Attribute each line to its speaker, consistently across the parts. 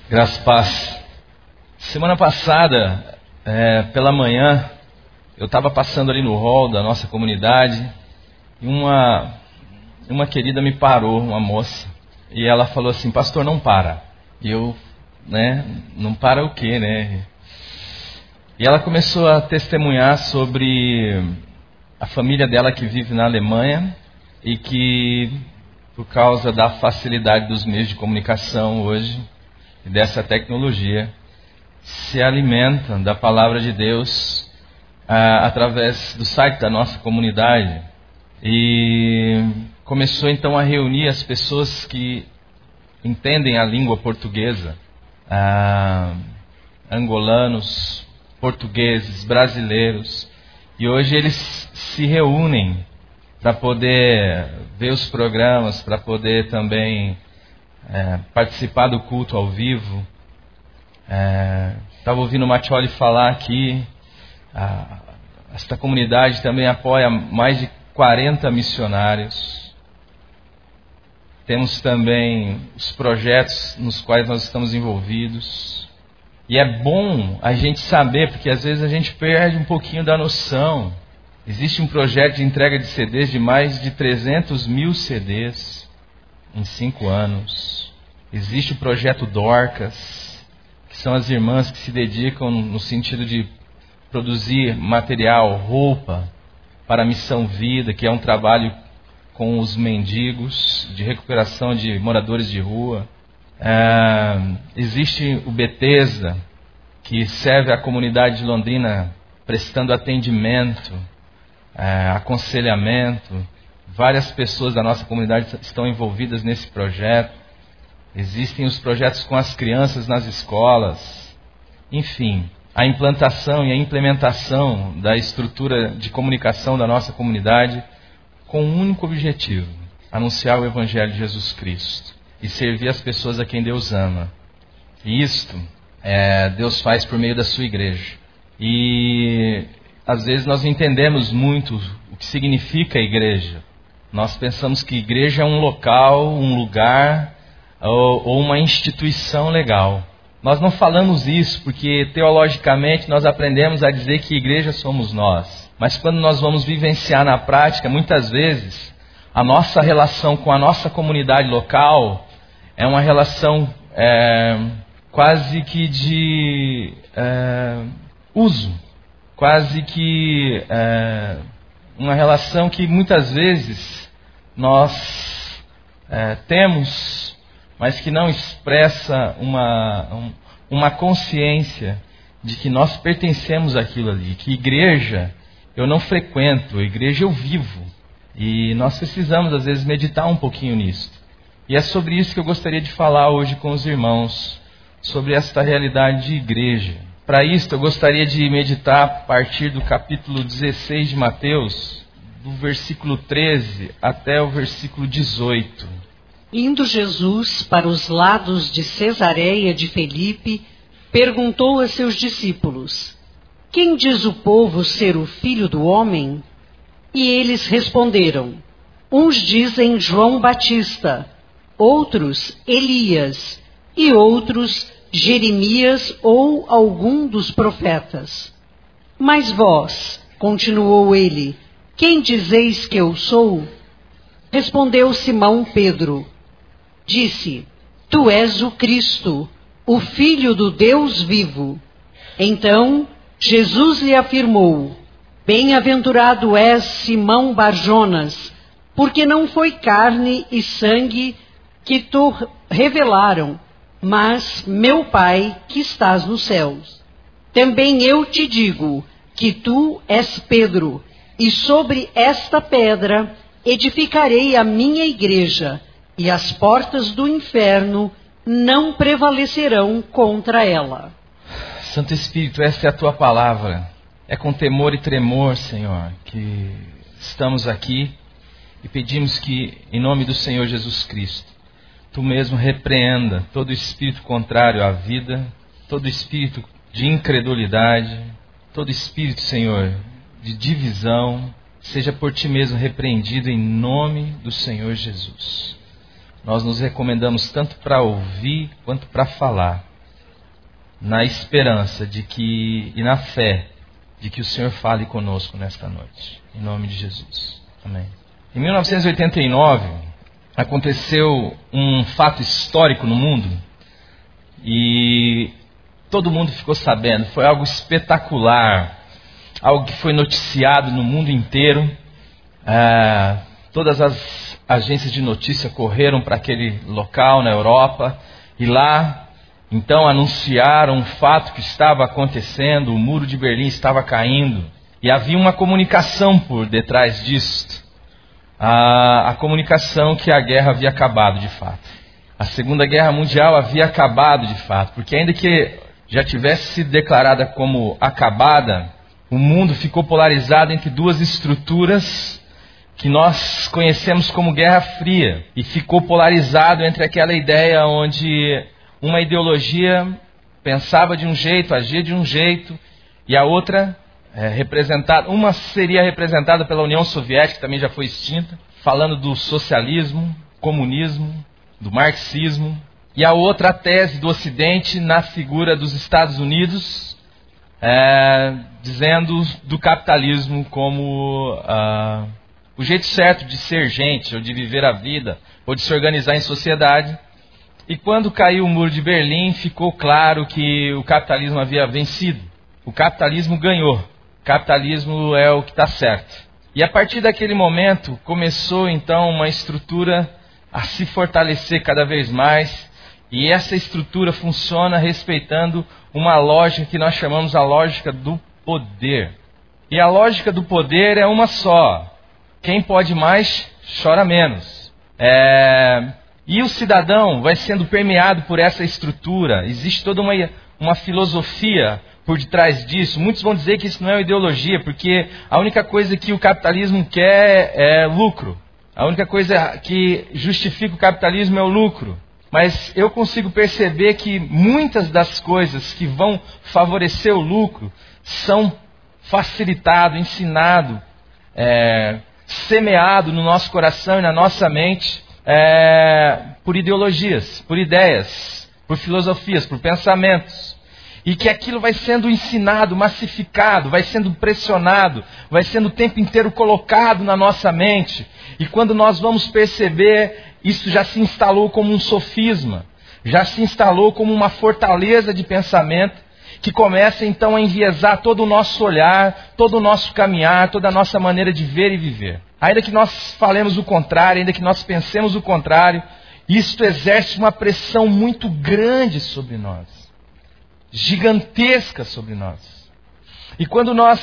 Speaker 1: Graças a Paz. Semana passada, pela manhã, eu estava passando ali no hall da nossa comunidade e uma querida me parou, uma moça, e ela falou assim: pastor, não para. E eu, não para o quê, né? E ela começou a testemunhar sobre a família dela que vive na Alemanha e que, por causa da facilidade dos meios de comunicação hoje, e dessa tecnologia, se alimentam da palavra de Deus através do site da nossa comunidade. E começou então a reunir as pessoas que entendem a língua portuguesa, angolanos, portugueses, brasileiros, e hoje eles se reúnem para poder ver os programas, para poder também participar do culto ao vivo. Estava ouvindo o Matioli falar aqui. Esta comunidade também apoia mais de 40 missionários. Temos também os projetos nos quais nós estamos envolvidos. E é bom a gente saber, porque às vezes a gente perde um pouquinho da noção. Existe um projeto de entrega de CDs de mais de 300 mil CDs em 5 anos. Existe o projeto Dorcas, que são as irmãs que se dedicam no sentido de produzir material, roupa, para a Missão Vida, que é um trabalho com os mendigos, de recuperação de moradores de rua. Existe o Bethesda, que serve à comunidade de Londrina, prestando atendimento, aconselhamento. Várias pessoas da nossa comunidade estão envolvidas nesse projeto. Existem os projetos com as crianças nas escolas. Enfim, a implantação e a implementação da estrutura de comunicação da nossa comunidade com um único objetivo: anunciar o Evangelho de Jesus Cristo e servir as pessoas a quem Deus ama. E isto Deus faz por meio da sua igreja. E às vezes nós não entendemos muito o que significa igreja. Nós pensamos que igreja é um local, um lugar ou uma instituição legal. Nós não falamos isso porque teologicamente nós aprendemos a dizer que igreja somos nós. Mas quando nós vamos vivenciar na prática, muitas vezes a nossa relação com a nossa comunidade local é uma relação quase que de uso, quase que uma relação que muitas vezes nós temos, mas que não expressa uma consciência de que nós pertencemos àquilo ali, que igreja eu não frequento, igreja eu vivo. E nós precisamos às vezes meditar um pouquinho nisso. E é sobre isso que eu gostaria de falar hoje com os irmãos, sobre esta realidade de igreja. Para isso eu gostaria de meditar a partir do capítulo 16 de Mateus, do versículo 13 até o versículo 18.
Speaker 2: Indo Jesus para os lados de Cesareia de Filipe, perguntou a seus discípulos: quem diz o povo ser o Filho do Homem? E eles responderam: uns dizem João Batista, outros Elias, e outros Jeremias ou algum dos profetas. Mas vós, continuou ele, quem dizeis que eu sou? Respondeu Simão Pedro. Disse: tu és o Cristo, o Filho do Deus vivo. Então Jesus lhe afirmou: bem-aventurado és, Simão Barjonas, porque não foi carne e sangue que te revelaram, mas meu Pai que estás nos céus. Também eu te digo que tu és Pedro, e sobre esta pedra edificarei a minha igreja, e as portas do inferno não prevalecerão contra ela.
Speaker 1: Santo Espírito, esta é a tua palavra. É com temor e tremor, Senhor, que estamos aqui e pedimos que, em nome do Senhor Jesus Cristo, tu mesmo repreenda todo espírito contrário à vida, todo espírito de incredulidade, todo espírito, Senhor, de divisão, seja por ti mesmo repreendido em nome do Senhor Jesus. Nós nos recomendamos tanto para ouvir quanto para falar. na esperança de que, e na fé de que o Senhor fale conosco nesta noite. Em nome de Jesus. Amém. Em 1989, aconteceu um fato histórico no mundo e todo mundo ficou sabendo. Foi algo espetacular, algo que foi noticiado no mundo inteiro. Todas as agências de notícia correram para aquele local na Europa e lá, então, anunciaram um fato que estava acontecendo. O muro de Berlim estava caindo e havia uma comunicação por detrás disso. A comunicação que a guerra havia acabado de fato. A Segunda Guerra Mundial havia acabado de fato, porque ainda que já tivesse sido declarada como acabada, o mundo ficou polarizado entre duas estruturas que nós conhecemos como Guerra Fria. E ficou polarizado entre aquela ideia onde uma ideologia pensava de um jeito, agia de um jeito, e a outra uma seria representada pela União Soviética, que também já foi extinta, falando do socialismo, comunismo, do marxismo, e a outra, a tese do Ocidente na figura dos Estados Unidos, dizendo do capitalismo como o jeito certo de ser gente, ou de viver a vida, ou de se organizar em sociedade. E quando caiu o muro de Berlim, ficou claro que o capitalismo havia vencido. O capitalismo ganhou. O capitalismo é o que está certo. E a partir daquele momento, começou então uma estrutura a se fortalecer cada vez mais. E essa estrutura funciona respeitando uma lógica que nós chamamos a lógica do poder. E a lógica do poder é uma só. Quem pode mais, chora menos. E o cidadão vai sendo permeado por essa estrutura. Existe toda uma filosofia por detrás disso. Muitos vão dizer que isso não é uma ideologia, porque a única coisa que o capitalismo quer é lucro. A única coisa que justifica o capitalismo é o lucro. Mas eu consigo perceber que muitas das coisas que vão favorecer o lucro são facilitado, ensinado, semeado no nosso coração e na nossa mente por ideologias, por ideias, por filosofias, por pensamentos. E que aquilo vai sendo ensinado, massificado, vai sendo pressionado, vai sendo o tempo inteiro colocado na nossa mente. E quando nós vamos perceber, isso já se instalou como um sofisma, já se instalou como uma fortaleza de pensamento, que começa então a enviesar todo o nosso olhar, todo o nosso caminhar, toda a nossa maneira de ver e viver. Ainda que nós falemos o contrário, ainda que nós pensemos o contrário, isto exerce uma pressão muito grande sobre nós. Gigantesca sobre nós. E quando nós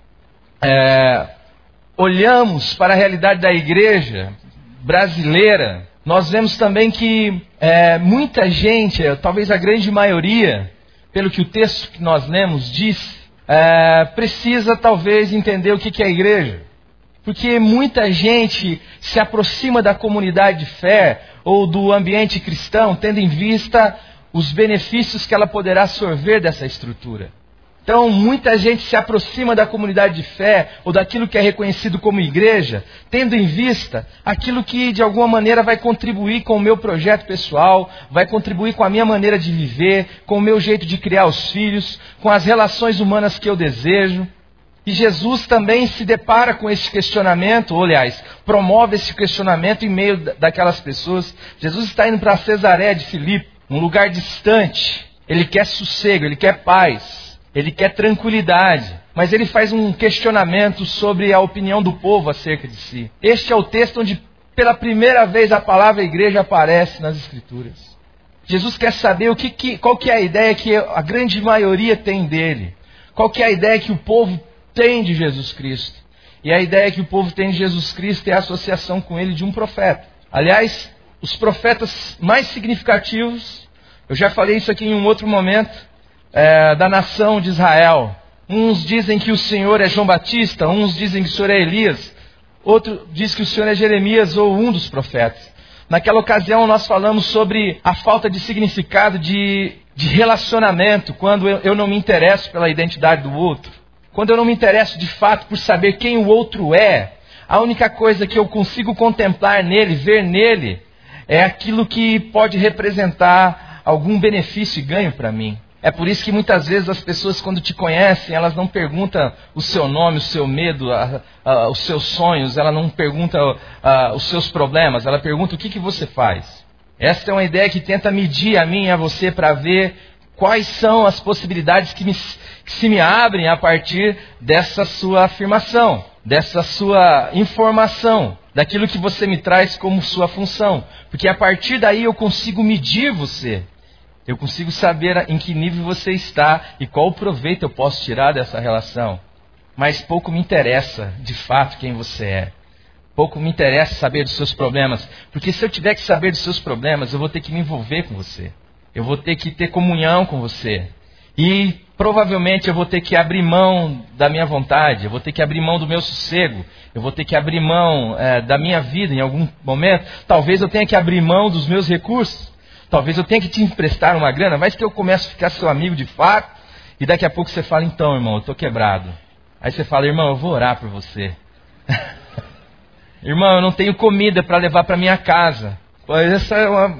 Speaker 1: olhamos para a realidade da igreja brasileira, nós vemos também que muita gente, talvez a grande maioria, pelo que o texto que nós lemos diz, precisa talvez entender o que é a igreja. Porque muita gente se aproxima da comunidade de fé ou do ambiente cristão, tendo em vista os benefícios que ela poderá sorver dessa estrutura. Então, muita gente se aproxima da comunidade de fé ou daquilo que é reconhecido como igreja, tendo em vista aquilo que de alguma maneira vai contribuir com o meu projeto pessoal, vai contribuir com a minha maneira de viver, com o meu jeito de criar os filhos, com as relações humanas que eu desejo. E Jesus também se depara com esse questionamento, ou aliás, promove esse questionamento em meio daquelas pessoas. Jesus está indo para Cesareia de Filipe, um lugar distante. Ele quer sossego, ele quer paz, ele quer tranquilidade. Mas ele faz um questionamento sobre a opinião do povo acerca de si. Este é o texto onde pela primeira vez a palavra igreja aparece nas Escrituras. Jesus quer saber qual que é a ideia que a grande maioria tem dele. Qual que é a ideia que o povo tem de Jesus Cristo. E a ideia que o povo tem de Jesus Cristo é a associação com ele de um profeta. Aliás, os profetas mais significativos, eu já falei isso aqui em um outro momento, da nação de Israel. Uns dizem que o Senhor é João Batista, uns dizem que o Senhor é Elias, outro diz que o Senhor é Jeremias ou um dos profetas. Naquela ocasião nós falamos sobre a falta de significado de relacionamento, quando eu não me interesso pela identidade do outro. Quando eu não me interesso de fato por saber quem o outro é, a única coisa que eu consigo contemplar nele, ver nele, é aquilo que pode representar algum benefício e ganho para mim. É por isso que muitas vezes as pessoas, quando te conhecem, elas não perguntam o seu nome, o seu medo, os seus sonhos, ela não pergunta os seus problemas, ela pergunta o que você faz. Esta é uma ideia que tenta medir a mim e a você para ver quais são as possibilidades que se me abrem a partir dessa sua afirmação, dessa sua informação, daquilo que você me traz como sua função. Porque a partir daí eu consigo medir você. Eu consigo saber em que nível você está e qual proveito eu posso tirar dessa relação. Mas pouco me interessa, de fato, quem você é. Pouco me interessa saber dos seus problemas. Porque se eu tiver que saber dos seus problemas, eu vou ter que me envolver com você. Eu vou ter que ter comunhão com você. E provavelmente eu vou ter que abrir mão da minha vontade. Eu vou ter que abrir mão do meu sossego. Eu vou ter que abrir mão da minha vida em algum momento. Talvez eu tenha que abrir mão dos meus recursos. Talvez eu tenha que te emprestar uma grana, mas que eu comece a ficar seu amigo de fato, e daqui a pouco você fala, então, irmão, eu estou quebrado. Aí você fala, irmão, eu vou orar por você. Irmão, eu não tenho comida para levar para minha casa. Pois essa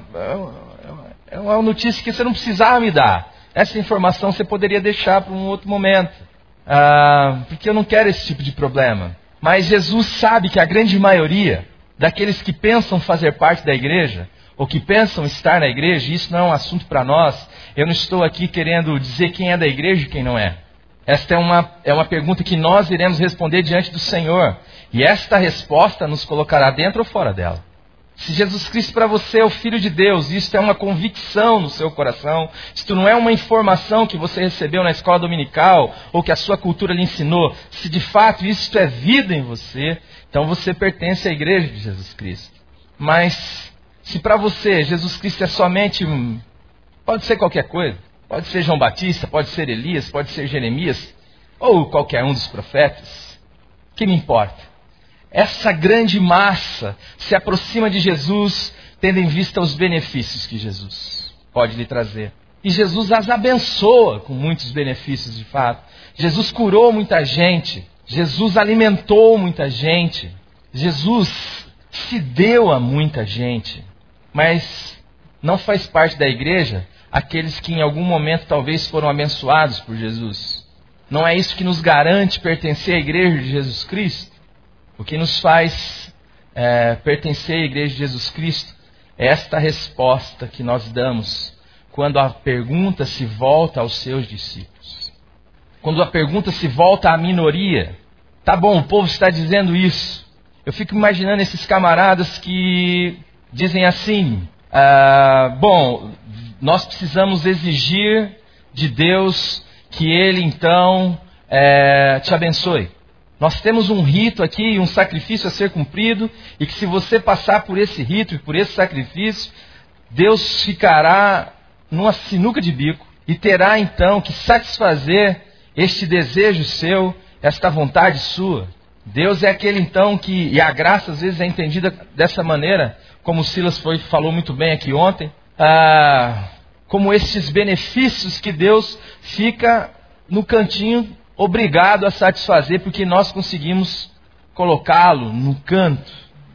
Speaker 1: é uma notícia que você não precisava me dar. Essa informação você poderia deixar para um outro momento. Porque eu não quero esse tipo de problema. Mas Jesus sabe que a grande maioria daqueles que pensam fazer parte da igreja, ou que pensam estar na igreja, isso não é um assunto para nós. Eu não estou aqui querendo dizer quem é da igreja e quem não é. Esta é uma pergunta que nós iremos responder diante do Senhor. E esta resposta nos colocará dentro ou fora dela. Se Jesus Cristo para você é o Filho de Deus, isto é uma convicção no seu coração, isto não é uma informação que você recebeu na escola dominical, ou que a sua cultura lhe ensinou, se de fato isto é vida em você, então você pertence à igreja de Jesus Cristo. Mas se para você Jesus Cristo é somente pode ser qualquer coisa, pode ser João Batista, pode ser Elias, pode ser Jeremias, ou qualquer um dos profetas, o que me importa? Essa grande massa se aproxima de Jesus, tendo em vista os benefícios que Jesus pode lhe trazer. E Jesus as abençoa com muitos benefícios de fato. Jesus curou muita gente, Jesus alimentou muita gente, Jesus se deu a muita gente. Mas não faz parte da igreja aqueles que em algum momento talvez foram abençoados por Jesus. Não é isso que nos garante pertencer à igreja de Jesus Cristo. O que nos faz pertencer à igreja de Jesus Cristo é esta resposta que nós damos quando a pergunta se volta aos seus discípulos. Quando a pergunta se volta à minoria. Tá bom, o povo está dizendo isso. Eu fico imaginando esses camaradas que dizem assim, bom, nós precisamos exigir de Deus que Ele então te abençoe. Nós temos um rito aqui, um sacrifício a ser cumprido, e que se você passar por esse rito e por esse sacrifício, Deus ficará numa sinuca de bico e terá então que satisfazer este desejo seu, esta vontade sua. Deus é aquele então que, e a graça às vezes é entendida dessa maneira, como o Silas falou muito bem aqui ontem, como estes benefícios que Deus fica no cantinho obrigado a satisfazer, porque nós conseguimos colocá-lo no canto,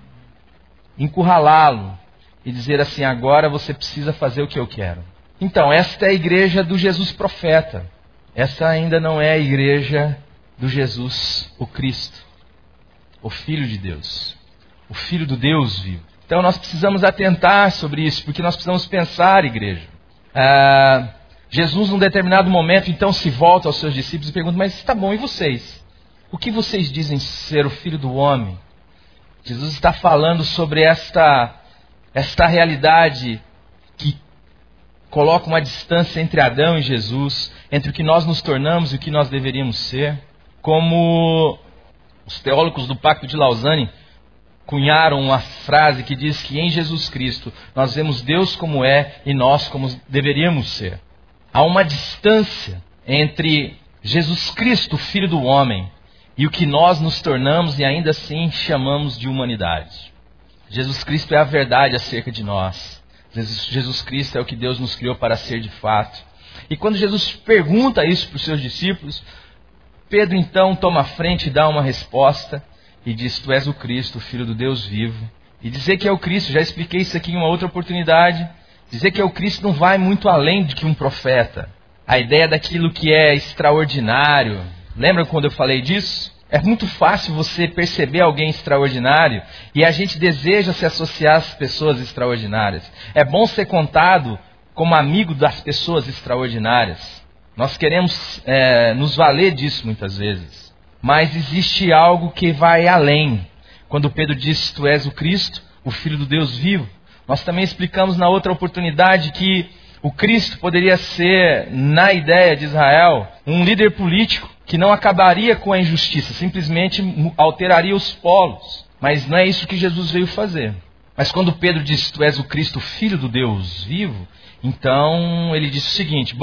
Speaker 1: encurralá-lo e dizer assim, agora você precisa fazer o que eu quero. Então, esta é a igreja do Jesus profeta. Essa ainda não é a igreja do Jesus, o Cristo, o Filho de Deus, o Filho do Deus vivo. Então nós precisamos atentar sobre isso, porque nós precisamos pensar, igreja. Jesus, num determinado momento, então se volta aos seus discípulos e pergunta, mas está bom, e vocês? O que vocês dizem ser o Filho do Homem? Jesus está falando sobre esta realidade que coloca uma distância entre Adão e Jesus, entre o que nós nos tornamos e o que nós deveríamos ser. Como os teólogos do Pacto de Lausanne cunharam uma frase que diz que em Jesus Cristo nós vemos Deus como é e nós como deveríamos ser. Há uma distância entre Jesus Cristo, o Filho do Homem, e o que nós nos tornamos e ainda assim chamamos de humanidade. Jesus Cristo é a verdade acerca de nós. Jesus Cristo é o que Deus nos criou para ser de fato. E quando Jesus pergunta isso para os seus discípulos, Pedro então toma a frente e dá uma resposta e diz, tu és o Cristo, o Filho do Deus vivo. E dizer que é o Cristo, já expliquei isso aqui em uma outra oportunidade, dizer que é o Cristo não vai muito além de que um profeta. a ideia daquilo que é extraordinário. Lembra quando eu falei disso? É muito fácil você perceber alguém extraordinário e a gente deseja se associar às pessoas extraordinárias. É bom ser contado como amigo das pessoas extraordinárias. Nós queremos nos valer disso muitas vezes. Mas existe algo que vai além. Quando Pedro diz, tu és o Cristo, o Filho do Deus vivo. Nós também explicamos na outra oportunidade que o Cristo poderia ser, na ideia de Israel, um líder político que não acabaria com a injustiça, simplesmente alteraria os polos. Mas não é isso que Jesus veio fazer. Mas quando Pedro diz, tu és o Cristo, o Filho do Deus vivo, então ele diz o seguinte,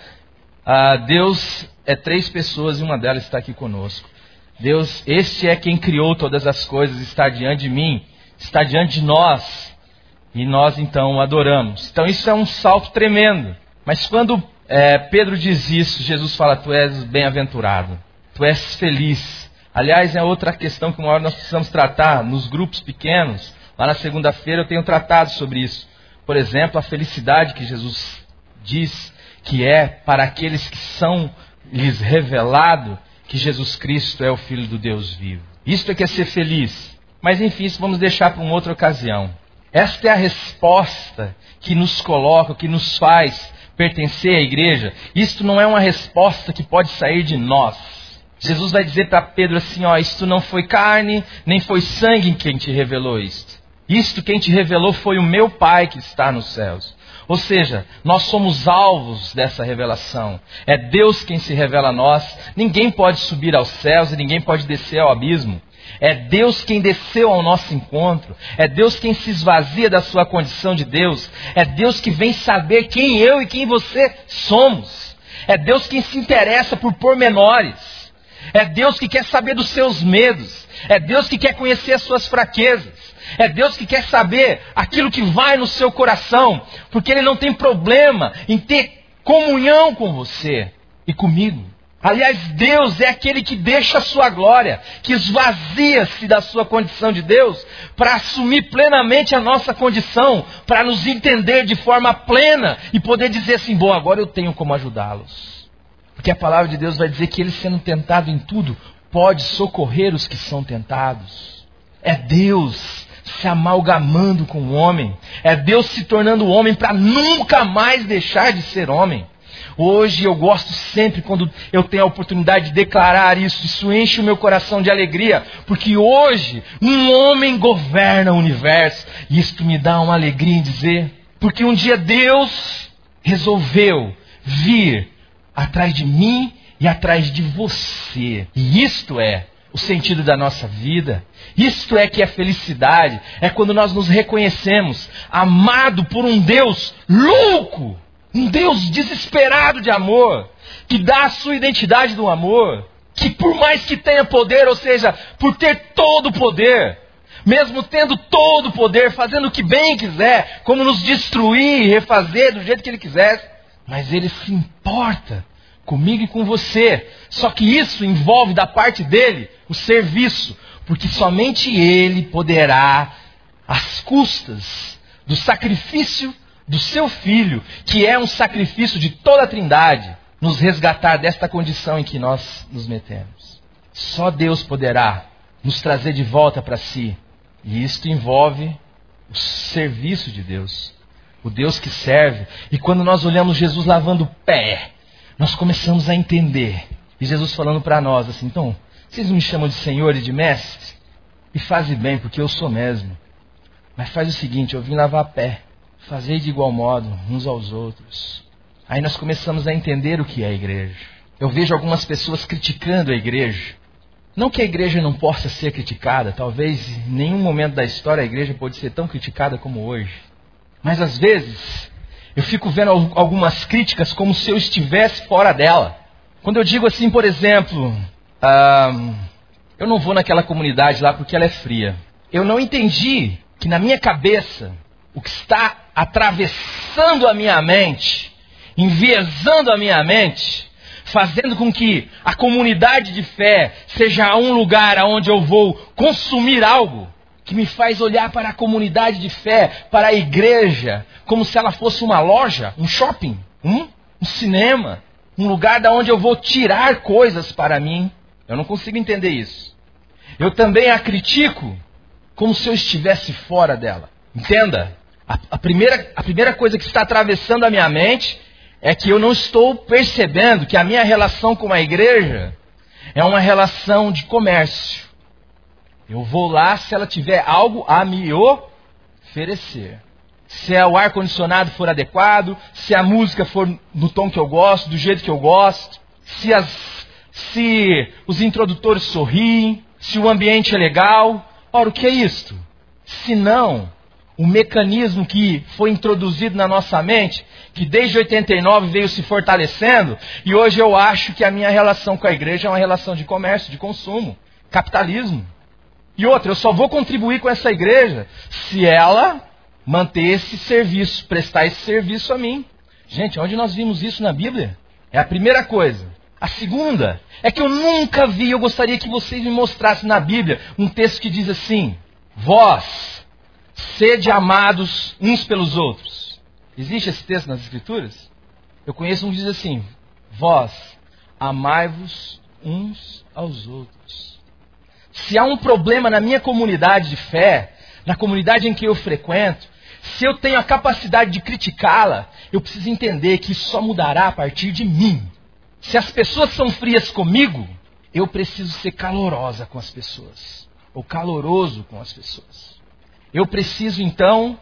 Speaker 1: Deus é 3 pessoas e uma delas está aqui conosco. Deus, este é quem criou todas as coisas, está diante de mim, está diante de nós. E nós então o adoramos. Então isso é um salto tremendo. Mas quando Pedro diz isso, Jesus fala, tu és bem-aventurado, tu és feliz. Aliás, é outra questão que uma hora nós precisamos tratar nos grupos pequenos. Lá na segunda-feira eu tenho tratado sobre isso. Por exemplo, a felicidade que Jesus diz que é para aqueles que são lhes revelado que Jesus Cristo é o Filho do Deus vivo. Isto é que é ser feliz. Mas enfim, isso vamos deixar para uma outra ocasião. Esta é a resposta que nos coloca, que nos faz pertencer à igreja. Isto não é uma resposta que pode sair de nós. Jesus vai dizer para Pedro assim, isto não foi carne, nem foi sangue quem te revelou isto. Isto quem te revelou foi o meu Pai que está nos céus. Ou seja, nós somos alvos dessa revelação. É Deus quem se revela a nós. Ninguém pode subir aos céus e ninguém pode descer ao abismo. É Deus quem desceu ao nosso encontro. É Deus quem se esvazia da sua condição de Deus. É Deus que vem saber quem eu e quem você somos. É Deus quem se interessa por pormenores. É Deus que quer saber dos seus medos. É Deus que quer conhecer as suas fraquezas. É Deus que quer saber aquilo que vai no seu coração. Porque Ele não tem problema em ter comunhão com você e comigo. Aliás, Deus é aquele que deixa a sua glória, que esvazia-se da sua condição de Deus para assumir plenamente a nossa condição, para nos entender de forma plena e poder dizer assim, agora eu tenho como ajudá-los. Porque a palavra de Deus vai dizer que Ele, sendo tentado em tudo, pode socorrer os que são tentados. É Deus se amalgamando com o homem. É Deus se tornando homem para nunca mais deixar de ser homem. Hoje eu gosto sempre quando eu tenho a oportunidade de declarar isso. Isso enche o meu coração de alegria. Porque hoje um homem governa o universo. E isto me dá uma alegria em dizer. Porque um dia Deus resolveu vir atrás de mim e atrás de você. E isto é o sentido da nossa vida. Isto é que é felicidade. É quando nós nos reconhecemos amado por um Deus louco. Um Deus desesperado de amor, que dá a sua identidade do amor, que por mais que tenha poder, ou seja, por ter todo o poder, mesmo tendo todo o poder, fazendo o que bem quiser, como nos destruir e refazer do jeito que Ele quisesse, mas Ele se importa comigo e com você. Só que isso envolve da parte dEle o serviço, porque somente Ele poderá, às custas do sacrifício do seu Filho, que é um sacrifício de toda a Trindade, nos resgatar desta condição em que nós nos metemos. Só Deus poderá nos trazer de volta para si. E isto envolve o serviço de Deus. O Deus que serve. E quando nós olhamos Jesus lavando o pé, nós começamos a entender. E Jesus falando para nós assim, então, vocês me chamam de Senhor e de Mestre? E fazem bem, porque eu sou mesmo. Mas faz o seguinte, eu vim lavar pé. Fazei de igual modo uns aos outros. Aí nós começamos a entender o que é a igreja. Eu vejo algumas pessoas criticando a igreja. Não que a igreja não possa ser criticada. Talvez em nenhum momento da história a igreja pode ser tão criticada como hoje. Mas às vezes eu fico vendo algumas críticas como se eu estivesse fora dela. Quando eu digo assim, por exemplo, eu não vou naquela comunidade lá porque ela é fria. Eu não entendi que na minha cabeça o que está atravessando a minha mente, enviesando a minha mente, fazendo com que a comunidade de fé seja um lugar onde eu vou consumir algo, que me faz olhar para a comunidade de fé, para a igreja, como se ela fosse uma loja, um shopping, um cinema. um lugar da onde eu vou tirar coisas para mim. Eu não consigo entender isso. Eu também a critico como se eu estivesse fora dela. Entenda? A primeira coisa que está atravessando a minha mente é que eu não estou percebendo que a minha relação com a igreja é uma relação de comércio. Eu vou lá se ela tiver algo a me oferecer. Se o ar-condicionado for adequado, se a música for no tom que eu gosto, do jeito que eu gosto, se os introdutores sorriem, se o ambiente é legal. Ora, o que é isto? Se não, o mecanismo que foi introduzido na nossa mente, que desde 89 veio se fortalecendo, e hoje eu acho que a minha relação com a igreja é uma relação de comércio, de consumo, capitalismo. E outra, eu só vou contribuir com essa igreja se ela manter esse serviço, prestar esse serviço a mim. Gente, onde nós vimos isso na Bíblia? É a primeira coisa. A segunda é que eu nunca vi, eu gostaria que vocês me mostrassem na Bíblia um texto que diz assim: vós, sede amados uns pelos outros. Existe esse texto nas Escrituras? Eu conheço um que diz assim: vós, amai-vos uns aos outros. Se há um problema na minha comunidade de fé, na comunidade em que eu frequento, se eu tenho a capacidade de criticá-la, eu preciso entender que isso só mudará a partir de mim. Se as pessoas são frias comigo, eu preciso ser calorosa com as pessoas, ou caloroso com as pessoas. Eu preciso então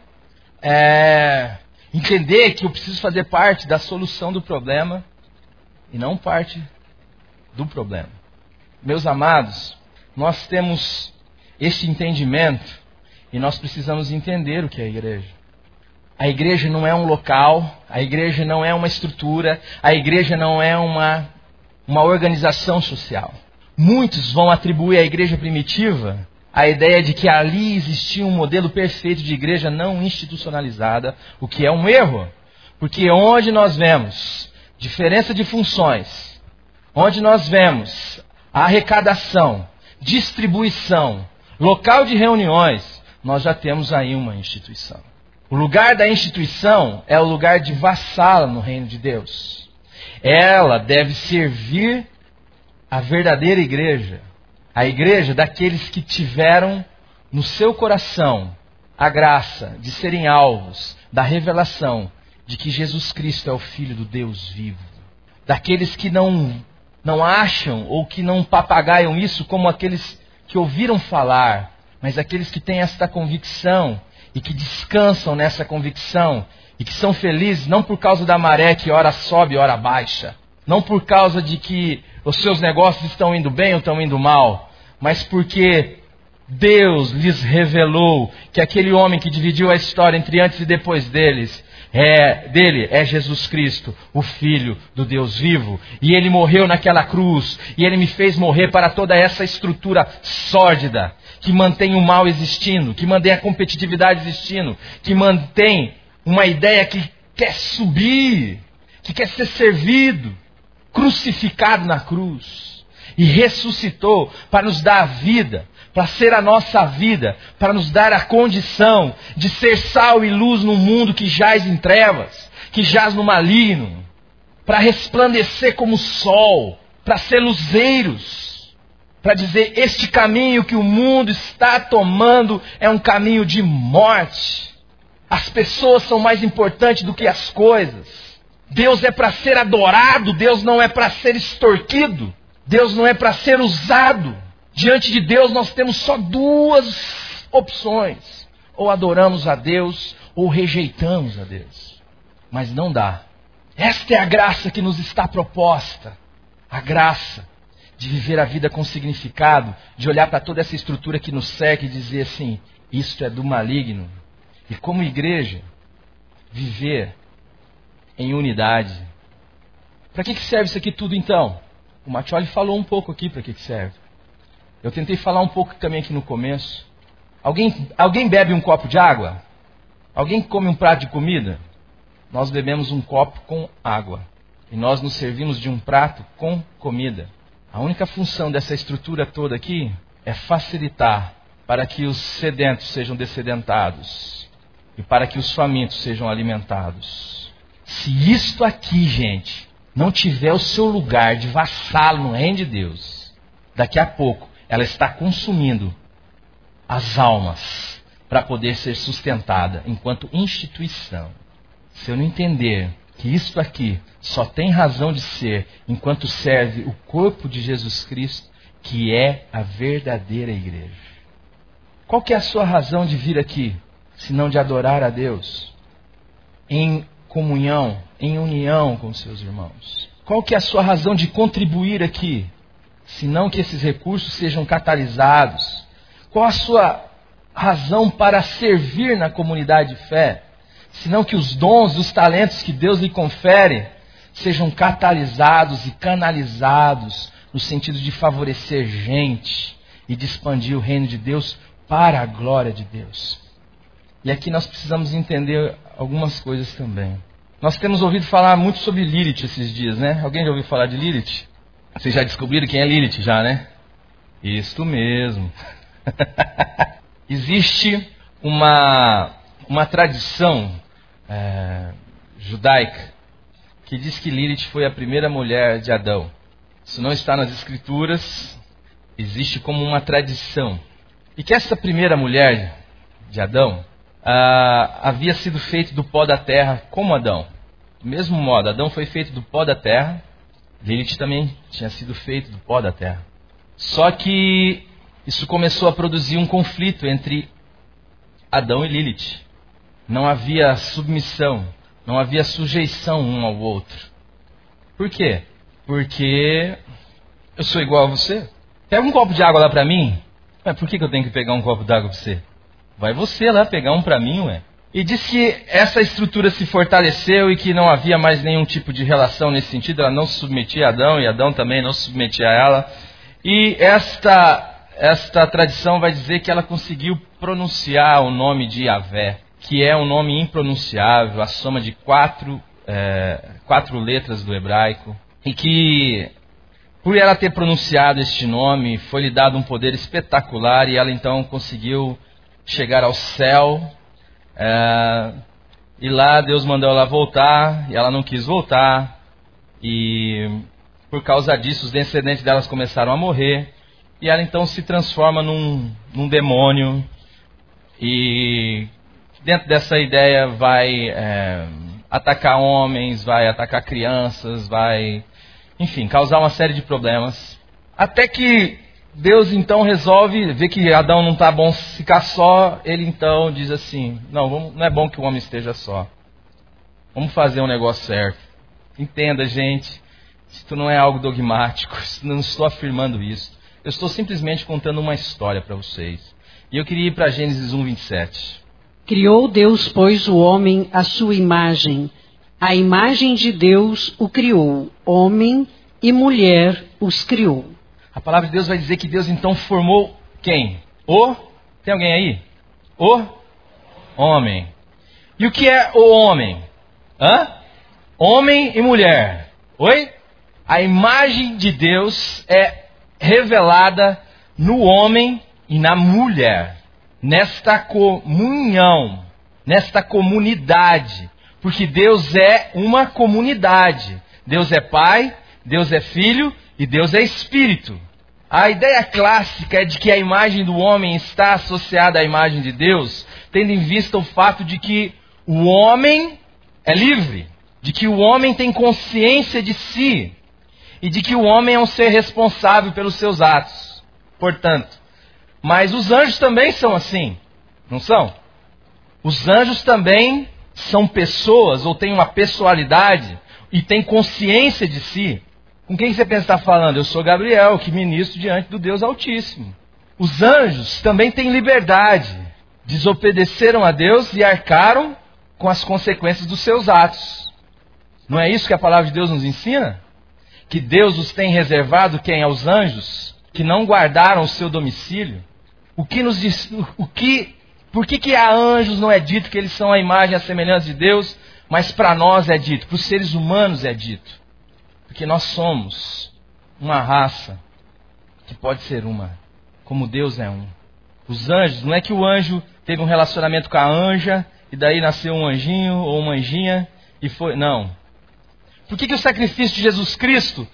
Speaker 1: entender que eu preciso fazer parte da solução do problema e não parte do problema. Meus amados, nós temos este entendimento e nós precisamos entender o que é a igreja. A igreja não é um local, a igreja não é uma estrutura, a igreja não é uma organização social. Muitos vão atribuir à igreja primitiva a ideia de que ali existia um modelo perfeito de igreja não institucionalizada, o que é um erro. Porque onde nós vemos diferença de funções, onde nós vemos a arrecadação, distribuição, local de reuniões, nós já temos aí uma instituição. O lugar da instituição é o lugar de vassala no reino de Deus. Ela deve servir a verdadeira igreja. A igreja daqueles que tiveram no seu coração a graça de serem alvos da revelação de que Jesus Cristo é o Filho do Deus vivo. Daqueles que não acham ou que não papagaiam isso como aqueles que ouviram falar, mas aqueles que têm esta convicção e que descansam nessa convicção e que são felizes não por causa da maré que ora sobe e ora baixa, não por causa de que os seus negócios estão indo bem ou estão indo mal, mas porque Deus lhes revelou que aquele homem que dividiu a história entre antes e depois dele é Jesus Cristo, o Filho do Deus vivo. E Ele morreu naquela cruz. E Ele me fez morrer para toda essa estrutura sórdida que mantém o mal existindo, que mantém a competitividade existindo, que mantém uma ideia que quer subir, que quer ser servido, crucificado na cruz. E ressuscitou para nos dar a vida, para ser a nossa vida, para nos dar a condição de ser sal e luz num mundo que jaz em trevas, que jaz no maligno, para resplandecer como sol, para ser luzeiros, para dizer: este caminho que o mundo está tomando é um caminho de morte. As pessoas são mais importantes do que as coisas. Deus é para ser adorado, Deus não é para ser extorquido, Deus não é para ser usado. Diante de Deus nós temos só duas opções: ou adoramos a Deus ou rejeitamos a Deus. Mas não dá. Esta é a graça que nos está proposta. A graça de viver a vida com significado, de olhar para toda essa estrutura que nos cerca e dizer assim: isto é do maligno. E como igreja, viver em unidade. Para que serve isso aqui tudo então? O Mattioli falou um pouco aqui para que serve. Eu tentei falar um pouco também aqui no começo. Alguém bebe um copo de água? Alguém come um prato de comida? Nós bebemos um copo com água. E nós nos servimos de um prato com comida. A única função dessa estrutura toda aqui é facilitar para que os sedentos sejam dessedentados e para que os famintos sejam alimentados. Se isto aqui, gente, não tiver o seu lugar de vassalo no reino de Deus, daqui a pouco ela está consumindo as almas para poder ser sustentada enquanto instituição. Se eu não entender que isto aqui só tem razão de ser enquanto serve o corpo de Jesus Cristo, que é a verdadeira igreja. Qual que é a sua razão de vir aqui, se não de adorar a Deus em comunhão, em união com seus irmãos? Qual que é a sua razão de contribuir aqui, se não que esses recursos sejam catalisados? Qual a sua razão para servir na comunidade de fé, senão que os dons, os talentos que Deus lhe confere sejam catalisados e canalizados no sentido de favorecer gente e de expandir o reino de Deus para a glória de Deus. E aqui nós precisamos entender algumas coisas também. Nós temos ouvido falar muito sobre Lilith esses dias, né? Alguém já ouviu falar de Lilith? Vocês já descobriram quem é Lilith já, né? Isto mesmo. Existe uma tradição judaica que diz que Lilith foi a primeira mulher de Adão. Isso não está nas Escrituras, existe como uma tradição. E que essa primeira mulher de Adão havia sido feita do pó da terra como Adão. Do mesmo modo, Adão foi feito do pó da terra, Lilith também tinha sido feito do pó da terra. Só que isso começou a produzir um conflito entre Adão e Lilith. Não havia submissão, não havia sujeição um ao outro. Por quê? Porque eu sou igual a você. Pega um copo de água lá para mim. Mas por que eu tenho que pegar um copo d'água para você? Vai você lá pegar um para mim, ué. E diz que essa estrutura se fortaleceu e que não havia mais nenhum tipo de relação nesse sentido. Ela não se submetia a Adão e Adão também não se submetia a ela. E esta tradição vai dizer que ela conseguiu pronunciar o nome de Yahvé, que é um nome impronunciável, a soma de quatro letras do hebraico. E que, por ela ter pronunciado este nome, foi-lhe dado um poder espetacular e ela então conseguiu chegar ao céu. E lá Deus mandou ela voltar e ela não quis voltar. E por causa disso os descendentes delas começaram a morrer. E ela então se transforma num demônio. E dentro dessa ideia vai atacar homens, vai atacar crianças, vai, enfim, causar uma série de problemas. Até que Deus então resolve ver que Adão não está bom ficar só. Ele então diz assim, não é bom que o homem esteja só. Vamos fazer um negócio certo. Entenda, gente, isso não é algo dogmático, não estou afirmando isso. Eu estou simplesmente contando uma história para vocês. E eu queria ir para Gênesis 1:27.
Speaker 2: Criou Deus, pois, o homem à sua imagem. A imagem de Deus o criou. Homem e mulher os criou.
Speaker 1: A palavra de Deus vai dizer que Deus então formou quem? Tem alguém aí? O homem. E o que é o homem? Homem e mulher. Oi? A imagem de Deus é revelada no homem e na mulher, nesta comunhão, nesta comunidade, porque Deus é uma comunidade. Deus é Pai, Deus é Filho e Deus é Espírito. A ideia clássica é de que a imagem do homem está associada à imagem de Deus, tendo em vista o fato de que o homem é livre, de que o homem tem consciência de si, e de que o homem é um ser responsável pelos seus atos. Portanto, mas os anjos também são assim, não são? Os anjos também são pessoas, ou têm uma pessoalidade, e têm consciência de si. Com quem você pensa estar falando? Eu sou Gabriel, que ministro diante do Deus Altíssimo. Os anjos também têm liberdade, desobedeceram a Deus e arcaram com as consequências dos seus atos. Não é isso que a palavra de Deus nos ensina? Que Deus os tem reservado, quem? Aos anjos, que não guardaram o seu domicílio. O que nos diz, por que a anjos não é dito que eles são a imagem e a semelhança de Deus, mas para nós é dito, para os seres humanos é dito? Porque nós somos uma raça que pode ser uma, como Deus é um. Os anjos, não é que o anjo teve um relacionamento com a anja, e daí nasceu um anjinho ou uma anjinha, e foi, não. Por que o sacrifício de Jesus Cristo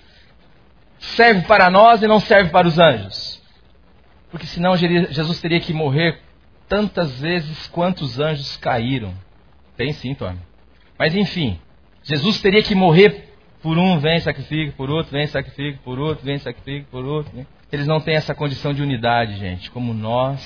Speaker 1: serve para nós e não serve para os anjos? Porque senão Jesus teria que morrer tantas vezes quanto os anjos caíram. Tem sim, Tony. Mas enfim, Jesus teria que morrer por um, vem sacrifica, por outro, vem sacrifica, por outro, vem sacrifica, por outro. Né? Eles não têm essa condição de unidade, gente, como nós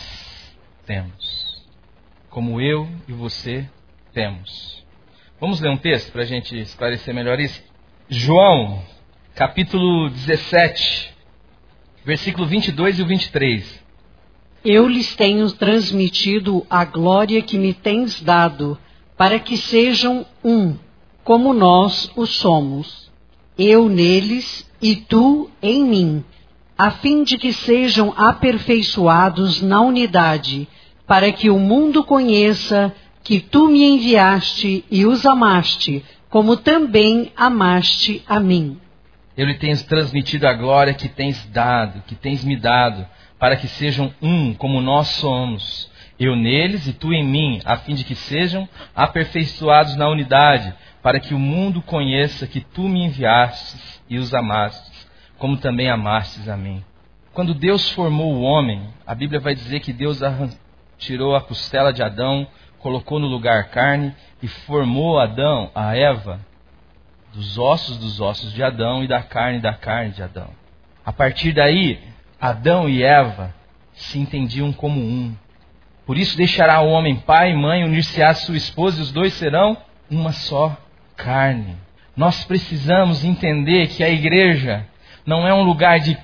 Speaker 1: temos. Como eu e você temos. Vamos ler um texto para a gente esclarecer melhor isso? João, capítulo 17, versículo 22 e o 23.
Speaker 2: Eu lhes tenho transmitido a glória que me tens dado, para que sejam um, como nós o somos. Eu neles e tu em mim, a fim de que sejam aperfeiçoados na unidade, para que o mundo conheça que tu me enviaste e os amaste, como também amaste a mim.
Speaker 1: Eu lhe tenho transmitido a glória que tens dado, que tens me dado, para que sejam um, como nós somos. Eu neles e tu em mim, a fim de que sejam aperfeiçoados na unidade, para que o mundo conheça que tu me enviastes e os amastes, como também amastes a mim. Quando Deus formou o homem, a Bíblia vai dizer que Deus tirou a costela de Adão, colocou no lugar carne e formou a Eva, dos ossos de Adão e da carne de Adão. A partir daí, Adão e Eva se entendiam como um. Por isso deixará o homem pai e mãe, unir-se-á a sua esposa e os dois serão uma só carne. Nós precisamos entender que a igreja não é um lugar de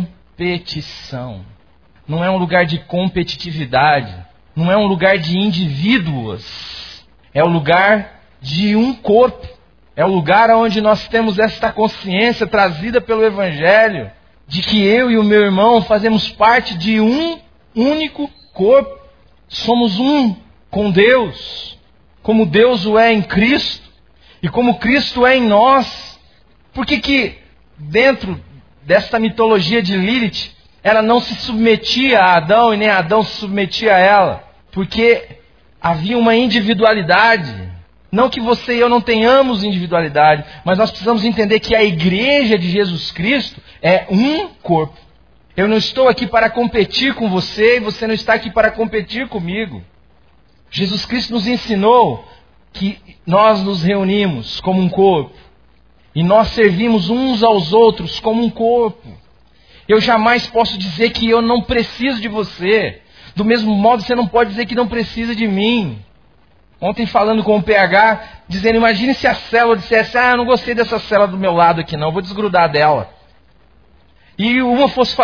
Speaker 1: competição, não é um lugar de competitividade, não é um lugar de indivíduos, é o lugar de um corpo, é o lugar onde nós temos esta consciência trazida pelo Evangelho, de que eu e o meu irmão fazemos parte de um único corpo, somos um com Deus, como Deus o é em Cristo, e como Cristo é em nós. Por que dentro desta mitologia de Lilith, ela não se submetia a Adão e nem Adão se submetia a ela? Porque havia uma individualidade. Não que você e eu não tenhamos individualidade, mas nós precisamos entender que a igreja de Jesus Cristo é um corpo. Eu não estou aqui para competir com você e você não está aqui para competir comigo. Jesus Cristo nos ensinou que nós nos reunimos como um corpo e nós servimos uns aos outros como um corpo. Eu jamais posso dizer que eu não preciso de você. Do mesmo modo, você não pode dizer que não precisa de mim. Ontem falando com o PH, dizendo, imagine se a célula dissesse, eu não gostei dessa célula do meu lado aqui não, vou desgrudar dela. E uma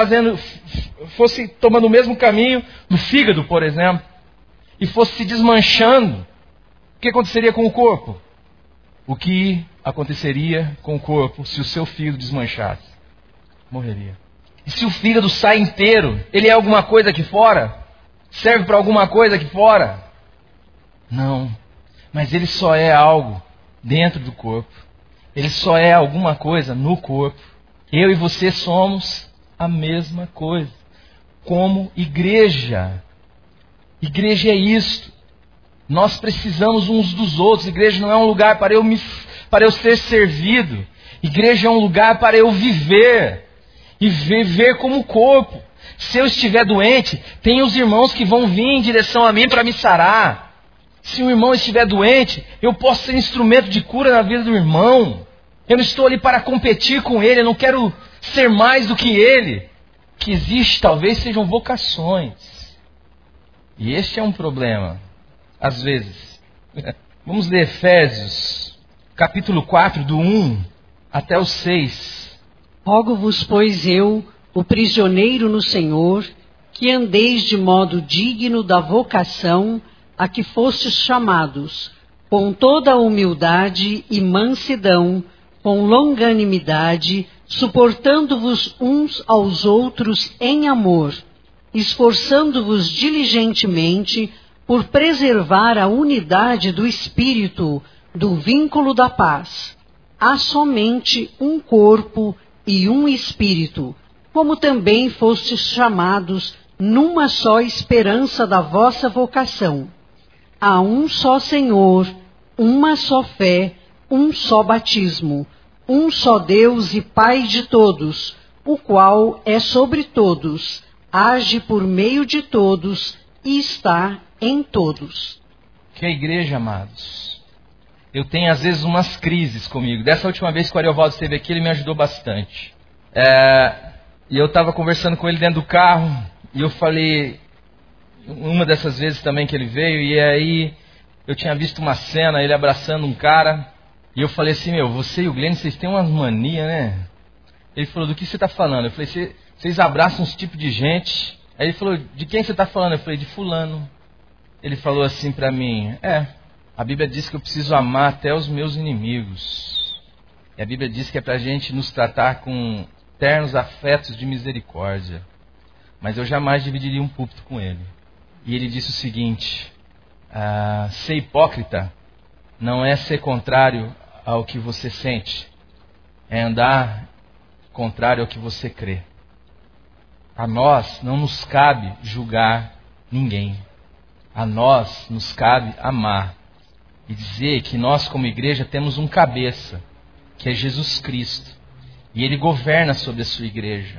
Speaker 1: fosse tomando o mesmo caminho do fígado, por exemplo, e fosse se desmanchando. O que aconteceria com o corpo? O que aconteceria com o corpo se o seu fígado desmanchasse? Morreria. E se o fígado sai inteiro, ele é alguma coisa aqui fora? Serve para alguma coisa aqui fora? Não. Mas ele só é algo dentro do corpo. Ele só é alguma coisa no corpo. Eu e você somos a mesma coisa. Como igreja. Igreja é isto. Nós precisamos uns dos outros. Igreja não é um lugar para eu ser servido. Igreja é um lugar para eu viver. E viver como corpo. Se eu estiver doente, tem os irmãos que vão vir em direção a mim para me sarar. Se um irmão estiver doente, eu posso ser instrumento de cura na vida do irmão. Eu não estou ali para competir com ele, eu não quero ser mais do que ele. O que existe talvez sejam vocações. E este é um problema, às vezes. Vamos ler Efésios, capítulo 4, do 1 até o 6.
Speaker 2: Rogo-vos, pois eu, o prisioneiro no Senhor, que andeis de modo digno da vocação a que fostes chamados, com toda a humildade e mansidão, com longanimidade, suportando-vos uns aos outros em amor, esforçando-vos diligentemente por preservar a unidade do Espírito, do vínculo da paz. Há somente um corpo e um Espírito, como também fostes chamados numa só esperança da vossa vocação. Há um só Senhor, uma só fé, um só batismo, um só Deus e Pai de todos, o qual é sobre todos, age por meio de todos e está em todos.
Speaker 1: Que a igreja, amados, eu tenho às vezes umas crises comigo. Dessa última vez que o Ariovaldo esteve aqui, ele me ajudou bastante. E eu estava conversando com ele dentro do carro, e eu falei, uma dessas vezes também que ele veio, e aí eu tinha visto uma cena, ele abraçando um cara, e eu falei assim, você e o Glenn, vocês têm umas manias, né? Ele falou, do que você está falando? Eu falei, vocês abraçam uns tipos de gente. Aí ele falou, de quem você está falando? Eu falei, de fulano. Ele falou assim para mim, a Bíblia diz que eu preciso amar até os meus inimigos. E a Bíblia diz que é para a gente nos tratar com ternos afetos de misericórdia. Mas eu jamais dividiria um púlpito com ele. E ele disse o seguinte, ser hipócrita não é ser contrário ao que você sente, é andar contrário ao que você crê. A nós não nos cabe julgar ninguém. A nós nos cabe amar e dizer que nós como igreja temos um cabeça, que é Jesus Cristo. E Ele governa sobre a sua igreja.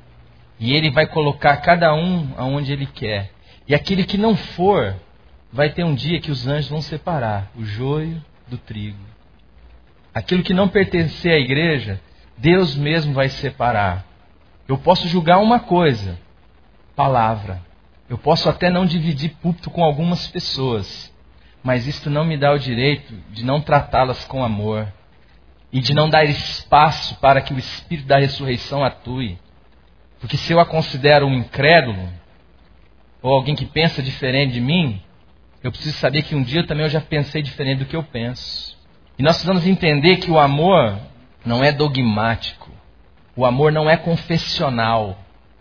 Speaker 1: E Ele vai colocar cada um aonde Ele quer. E aquele que não for, vai ter um dia que os anjos vão separar o joio do trigo. Aquilo que não pertencer à igreja, Deus mesmo vai separar. Eu posso julgar uma coisa, palavra. Eu posso até não dividir púlpito com algumas pessoas, mas isto não me dá o direito de não tratá-las com amor e de não dar espaço para que o Espírito da ressurreição atue. Porque se eu a considero um incrédulo, ou alguém que pensa diferente de mim, eu preciso saber que um dia também eu já pensei diferente do que eu penso. E nós precisamos entender que o amor não é dogmático. O amor não é confessional.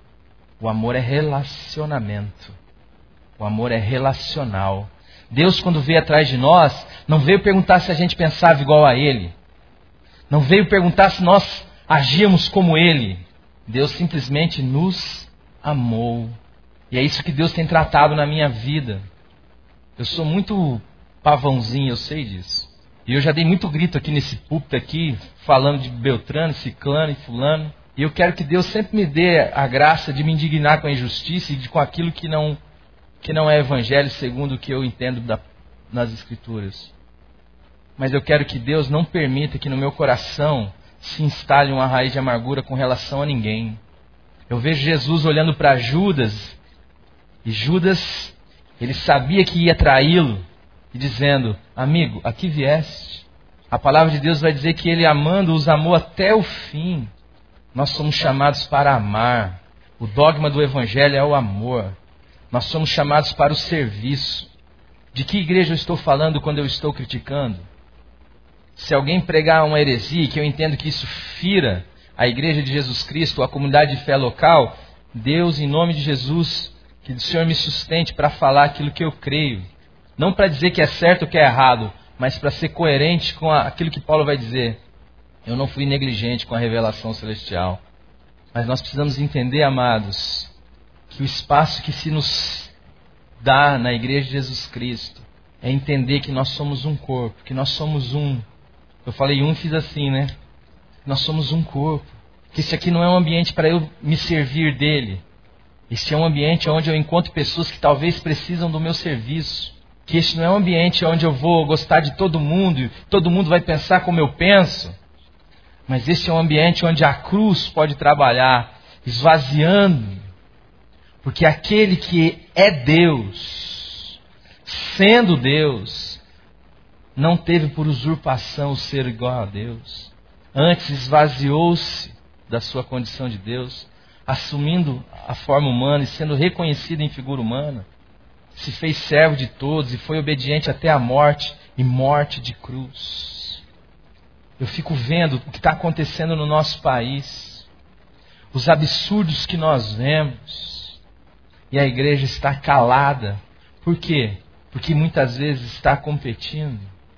Speaker 1: O amor é relacionamento. O amor é relacional. Deus, quando veio atrás de nós, não veio perguntar se a gente pensava igual a Ele. Não veio perguntar se nós agíamos como Ele. Deus simplesmente nos amou. E é isso que Deus tem tratado na minha vida. Eu sou muito pavãozinho, eu sei disso. E eu já dei muito grito aqui nesse púlpito aqui, falando de Beltrano, Ciclano e Fulano. E eu quero que Deus sempre me dê a graça de me indignar com a injustiça e com aquilo que não é evangelho segundo o que eu entendo nas Escrituras. Mas eu quero que Deus não permita que no meu coração se instale uma raiz de amargura com relação a ninguém. Eu vejo Jesus olhando para Judas, e Judas, ele sabia que ia traí-lo, e dizendo, amigo, aqui vieste. A palavra de Deus vai dizer que Ele amando os amou até o fim. Nós somos chamados para amar. O dogma do Evangelho é o amor. Nós somos chamados para o serviço. De que igreja eu estou falando quando eu estou criticando? Se alguém pregar uma heresia, que eu entendo que isso fira a igreja de Jesus Cristo, a comunidade de fé local, Deus, em nome de Jesus, que o Senhor me sustente para falar aquilo que eu creio. Não para dizer que é certo ou que é errado, mas para ser coerente com aquilo que Paulo vai dizer. Eu não fui negligente com a revelação celestial. Mas nós precisamos entender, amados, que o espaço que se nos dá na igreja de Jesus Cristo é entender que nós somos um corpo, que nós somos um. Eu falei fiz assim, né? Nós somos um corpo. Que esse aqui não é um ambiente para eu me servir dele. Esse é um ambiente onde eu encontro pessoas que talvez precisam do meu serviço. Que este não é um ambiente onde eu vou gostar de todo mundo vai pensar como eu penso. Mas este é um ambiente onde a cruz pode trabalhar, esvaziando. Porque aquele que é Deus, sendo Deus, não teve por usurpação o ser igual a Deus. Antes esvaziou-se da sua condição de Deus, assumindo a forma humana e sendo reconhecido em figura humana. Se fez servo de todos e foi obediente até a morte, e morte de cruz. Eu fico vendo o que está acontecendo no nosso país, os absurdos que nós vemos, e a igreja está calada. Por quê? Porque muitas vezes está competindo.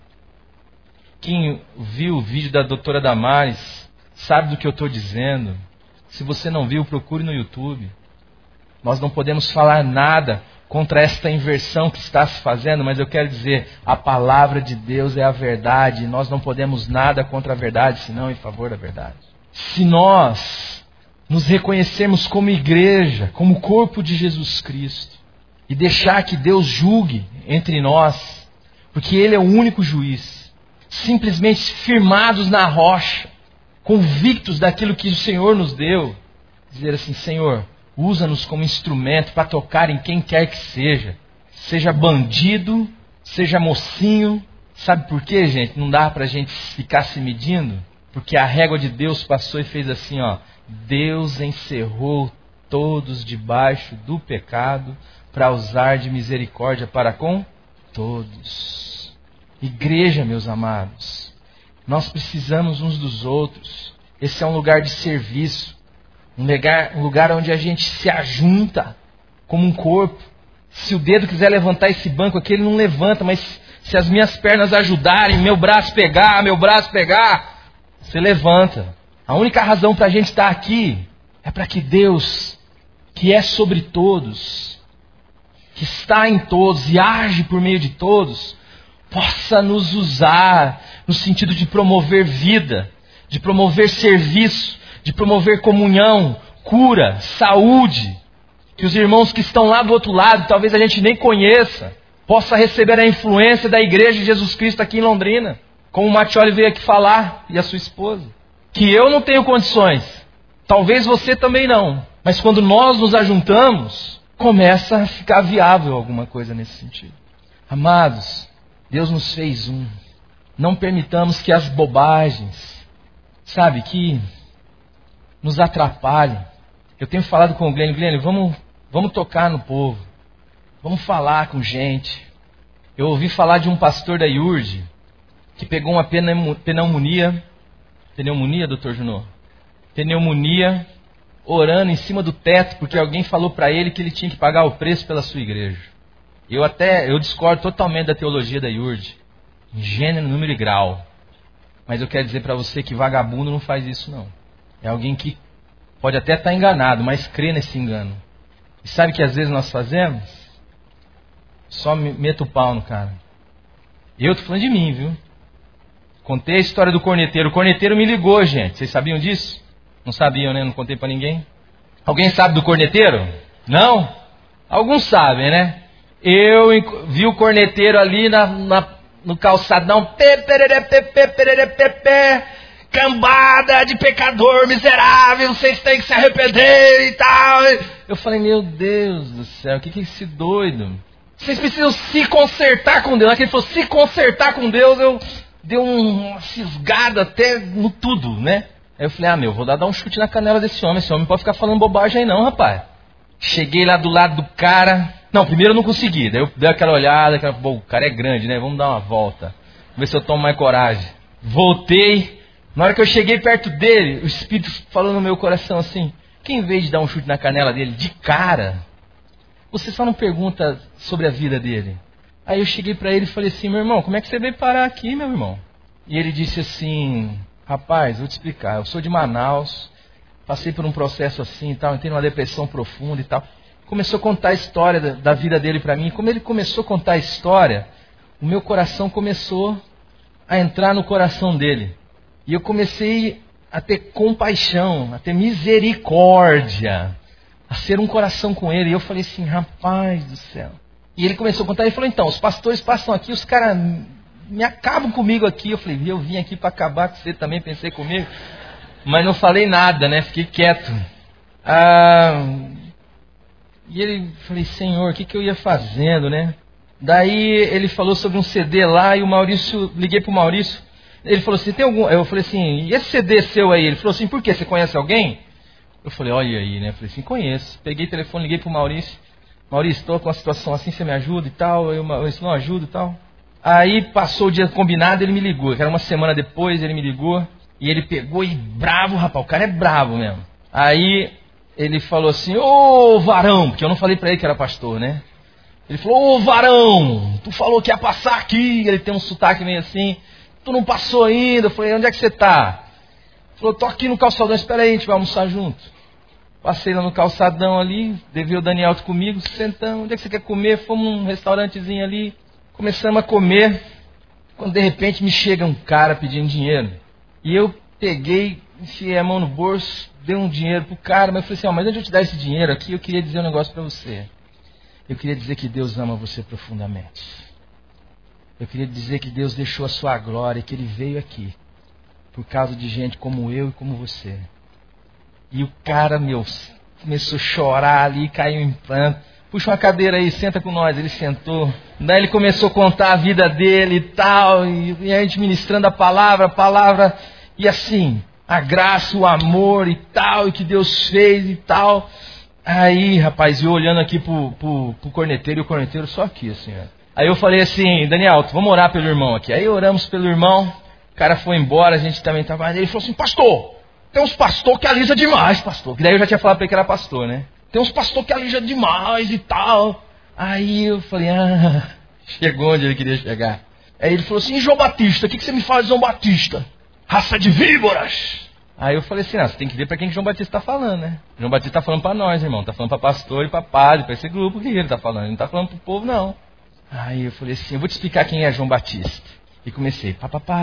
Speaker 1: Quem viu o vídeo da doutora Damares sabe do que eu estou dizendo. Se você não viu, procure no YouTube. Nós não podemos falar nada contra esta inversão que está se fazendo, mas eu quero dizer, a palavra de Deus é a verdade, e nós não podemos nada contra a verdade, senão em favor da verdade. Se nós nos reconhecermos como igreja, como corpo de Jesus Cristo, e deixar que Deus julgue entre nós, porque Ele é o único juiz, simplesmente firmados na rocha, convictos daquilo que o Senhor nos deu, dizer assim, Senhor, usa-nos como instrumento para tocar em quem quer que seja bandido, seja mocinho. Sabe por quê, gente? Não dá para a gente ficar se medindo, porque a régua de Deus passou e fez assim, ó, Deus encerrou todos debaixo do pecado para usar de misericórdia para com todos. Igreja, meus amados, nós precisamos uns dos outros. Esse é um lugar de serviço. Um lugar onde a gente se ajunta como um corpo. Se o dedo quiser levantar esse banco aqui, ele não levanta, mas se as minhas pernas ajudarem, meu braço pegar, você levanta. A única razão para a gente estar aqui é para que Deus, que é sobre todos, que está em todos e age por meio de todos, possa nos usar no sentido de promover vida, de promover serviço, de promover comunhão, cura, saúde. Que os irmãos que estão lá do outro lado, talvez a gente nem conheça, possa receber a influência da Igreja de Jesus Cristo aqui em Londrina. Como o Mattioli veio aqui falar, e a sua esposa. Que eu não tenho condições, talvez você também não. Mas quando nós nos ajuntamos, começa a ficar viável alguma coisa nesse sentido. Amados, Deus nos fez um. Não permitamos que as bobagens, que nos atrapalhem. Eu tenho falado com o Glenn, vamos tocar no povo. Vamos falar com gente. Eu ouvi falar de um pastor da IURD que pegou uma pneumonia, doutor Junô? Pneumonia, orando em cima do teto, porque alguém falou para ele que ele tinha que pagar o preço pela sua igreja. Eu discordo totalmente da teologia da IURD, em gênero, número e grau. Mas eu quero dizer para você que vagabundo não faz isso não. É alguém que pode até estar enganado, mas crê nesse engano. E sabe o que às vezes nós fazemos? Só meto o pau no cara. Eu estou falando de mim, viu? Contei a história do corneteiro. O corneteiro me ligou, gente. Vocês sabiam disso? Não sabiam, né? Não contei para ninguém. Alguém sabe do corneteiro? Não? Alguns sabem, né? Eu vi o corneteiro ali no calçadão. Cambada de pecador miserável, vocês têm que se arrepender e tal. Eu falei, meu Deus do céu, o que é esse doido? Vocês precisam se consertar com Deus. Na hora que ele falou se consertar com Deus, eu dei uma fisgada até no tudo, né? Aí eu falei, vou dar um chute na canela desse homem. Esse homem não pode ficar falando bobagem aí não, rapaz. Cheguei lá do lado do cara. Não, primeiro eu não consegui. Daí eu dei aquela olhada, o cara é grande, né? Vamos dar uma volta. Vamos ver se eu tomo mais coragem. Voltei. Na hora que eu cheguei perto dele, o Espírito falou no meu coração assim, que em vez de dar um chute na canela dele de cara, você só não pergunta sobre a vida dele. Aí eu cheguei para ele e falei assim, meu irmão, como é que você veio parar aqui, meu irmão? E ele disse assim, rapaz, vou te explicar, eu sou de Manaus, passei por um processo assim e tal, entrei numa depressão profunda e tal. Começou a contar a história da vida dele para mim. Como ele começou a contar a história, o meu coração começou a entrar no coração dele. E eu comecei a ter compaixão, a ter misericórdia, a ser um coração com ele. E eu falei assim, rapaz do céu. E ele começou a contar, ele falou, então, os pastores passam aqui, os caras me acabam comigo aqui. Eu falei, eu vim aqui para acabar com você também, pensei comigo. Mas não falei nada, né? Fiquei quieto. E ele, falei, Senhor, o que eu ia fazendo, né? Daí ele falou sobre um CD lá e o Maurício, liguei pro Maurício. Ele falou assim, tem algum... Eu falei assim, e esse CD seu aí? Ele falou assim, por quê? Você conhece alguém? Eu falei, olha aí, né? Eu falei assim, conheço. Peguei o telefone, liguei pro Maurício. Maurício, estou com uma situação assim, você me ajuda e tal? Eu não ajudo e tal. Aí passou o dia combinado, ele me ligou. Era uma semana depois, ele me ligou. E ele pegou e bravo, rapaz, o cara é bravo mesmo. Aí ele falou assim, ô varão, porque eu não falei pra ele que era pastor, né? Ele falou, ô varão, tu falou que ia passar aqui. Ele tem um sotaque meio assim. Tu não passou ainda. Eu falei, onde é que você tá? Ele falou, tô aqui no calçadão, espera aí, a gente vai almoçar junto. Passei lá no calçadão ali, levei o Daniel comigo, sentamos, onde é que você quer comer? Fomos num restaurantezinho ali, começamos a comer, quando de repente me chega um cara pedindo dinheiro. E eu peguei, enfiei a mão no bolso, dei um dinheiro pro cara, mas eu falei assim, mas onde eu te dar esse dinheiro aqui? Eu queria dizer um negócio para você. Eu queria dizer que Deus ama você profundamente. Eu queria dizer que Deus deixou a sua glória, que Ele veio aqui por causa de gente como eu e como você. E o cara, começou a chorar ali, caiu em pranto. Puxa uma cadeira aí, senta com nós. Ele sentou. Daí ele começou a contar a vida dele e tal. E a gente ministrando a palavra. E assim, a graça, o amor e tal, e que Deus fez e tal. Aí, rapaz, eu olhando aqui pro corneteiro, e o corneteiro só aqui, assim, ó. Aí eu falei assim, Daniel, vamos orar pelo irmão aqui. Aí oramos pelo irmão, o cara foi embora, a gente também estava. Ele falou assim, pastor, tem uns pastor que alisa demais, pastor. Que daí eu já tinha falado para ele que era pastor, né? Tem uns pastor que alisa demais e tal. Aí eu falei, chegou onde ele queria chegar. Aí ele falou assim, João Batista, o que você me fala de João Batista? Raça de víboras. Aí eu falei assim, você tem que ver para quem que João Batista está falando, né? João Batista está falando para nós, irmão. Está falando para pastor e para padre, para esse grupo que ele está falando. Ele não está falando para o povo, não. Aí eu falei assim, eu vou te explicar quem é João Batista. E comecei,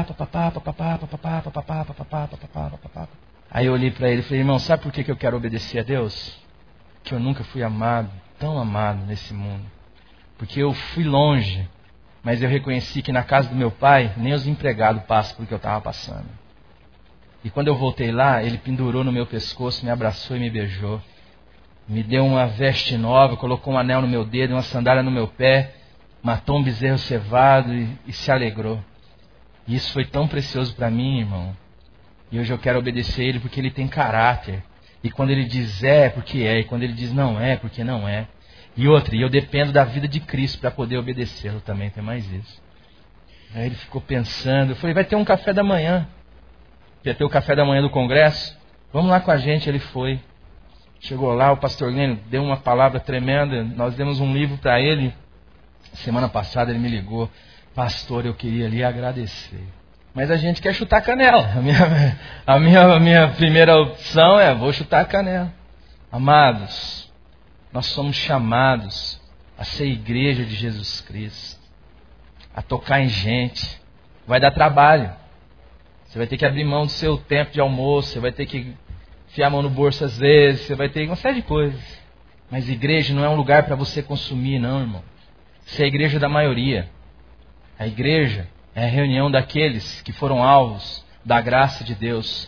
Speaker 1: Aí eu olhei para ele e falei, irmão, sabe por que eu quero obedecer a Deus? Que eu nunca fui amado, tão amado nesse mundo. Porque eu fui longe, mas eu reconheci que na casa do meu pai, nem os empregados passam por que eu estava passando. E quando eu voltei lá, ele pendurou no meu pescoço, me abraçou e me beijou. Me deu uma veste nova, colocou um anel no meu dedo, uma sandália no meu pé, matou um bezerro cevado e se alegrou. E isso foi tão precioso para mim, irmão. E hoje eu quero obedecer ele porque ele tem caráter. E quando ele diz é porque é. E quando ele diz não é porque não é. E outra, e eu dependo da vida de Cristo para poder obedecê-lo também. Tem mais isso. Aí ele ficou pensando. Eu falei, vai ter um café da manhã. Ia ter o café da manhã do congresso. Vamos lá com a gente. Ele foi. Chegou lá, o pastor Glênio deu uma palavra tremenda. Nós demos um livro para ele. Semana passada ele me ligou. Pastor, eu queria lhe agradecer. Mas a gente quer chutar a canela. A minha primeira opção é, vou chutar a canela. Amados, nós somos chamados a ser igreja de Jesus Cristo. A tocar em gente. Vai dar trabalho. Você vai ter que abrir mão do seu tempo de almoço. Você vai ter que enfiar a mão no bolso às vezes. Você vai ter uma série de coisas. Mas igreja não é um lugar para você consumir, não, irmão. Isso é a igreja da maioria. A igreja é a reunião daqueles que foram alvos da graça de Deus,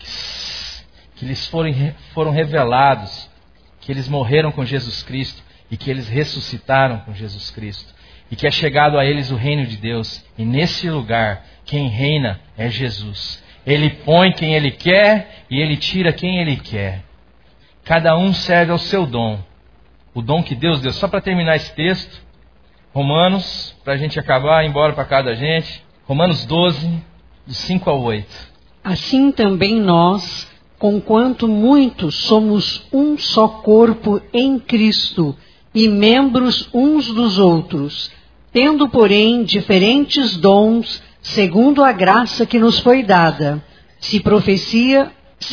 Speaker 1: que lhes foram revelados, que eles morreram com Jesus Cristo e que eles ressuscitaram com Jesus Cristo. E que é chegado a eles o reino de Deus. E nesse lugar, quem reina é Jesus. Ele põe quem Ele quer e Ele tira quem Ele quer. Cada um serve ao seu dom. O dom que Deus deu. Só para terminar esse texto, Romanos, para a gente acabar, ir embora para casa da gente. Romanos 12, do 5 ao 8.
Speaker 2: Assim também nós, conquanto muitos somos um só corpo em Cristo, e membros uns dos outros, tendo, porém, diferentes dons, segundo a graça que nos foi dada. Se profecia,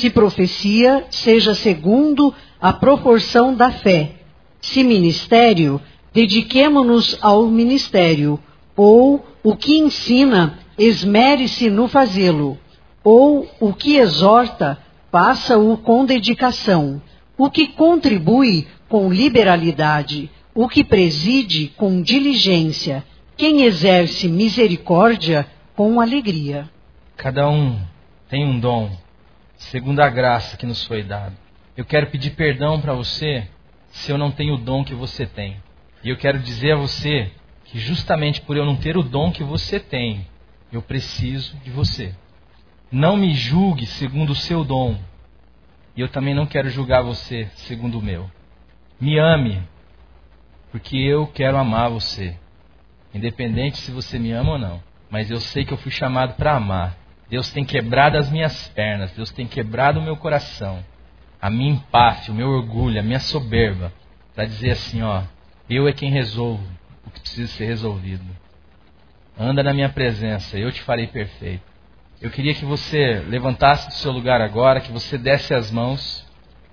Speaker 2: seja segundo a proporção da fé. Se ministério, dediquemo-nos ao ministério, ou o que ensina, esmere-se no fazê-lo, ou o que exorta, faça-o com dedicação, o que contribui com liberalidade, o que preside com diligência, quem exerce misericórdia com alegria.
Speaker 1: Cada um tem um dom, segundo a graça que nos foi dada. Eu quero pedir perdão para você se eu não tenho o dom que você tem. E eu quero dizer a você que justamente por eu não ter o dom que você tem, eu preciso de você. Não me julgue segundo o seu dom. E eu também não quero julgar você segundo o meu. Me ame, porque eu quero amar você. Independente se você me ama ou não. Mas eu sei que eu fui chamado para amar. Deus tem quebrado as minhas pernas. Deus tem quebrado o meu coração. A minha empáfia, o meu orgulho, a minha soberba. Para dizer assim, eu é quem resolvo o que precisa ser resolvido. Anda na minha presença, eu te farei perfeito. Eu queria que você levantasse do seu lugar agora, que você desse as mãos